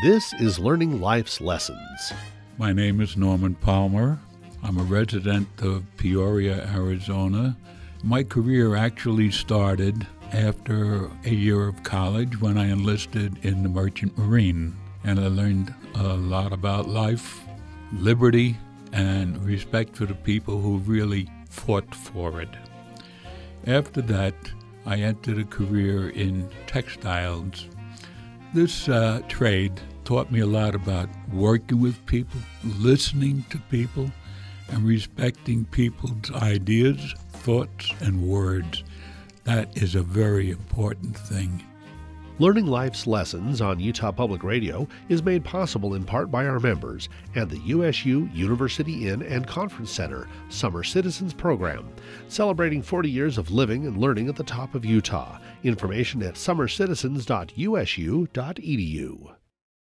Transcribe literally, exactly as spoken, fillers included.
This is Learning Life's Lessons. My name is Norman Palmer. I'm a resident of Peoria, Arizona. My career actually started after a year of college when I enlisted in the Merchant Marine, and I learned a lot about life, liberty, and respect for the people who really fought for it. After that, I entered a career in textiles. This uh, trade taught me a lot about working with people, listening to people, and respecting people's ideas, thoughts, and words. That is a very important thing. Learning Life's Lessons on Utah Public Radio is made possible in part by our members and the U S U University Inn and Conference Center Summer Citizens Program, celebrating forty years of living and learning at the top of Utah. Information at summer citizens dot u s u dot e d u.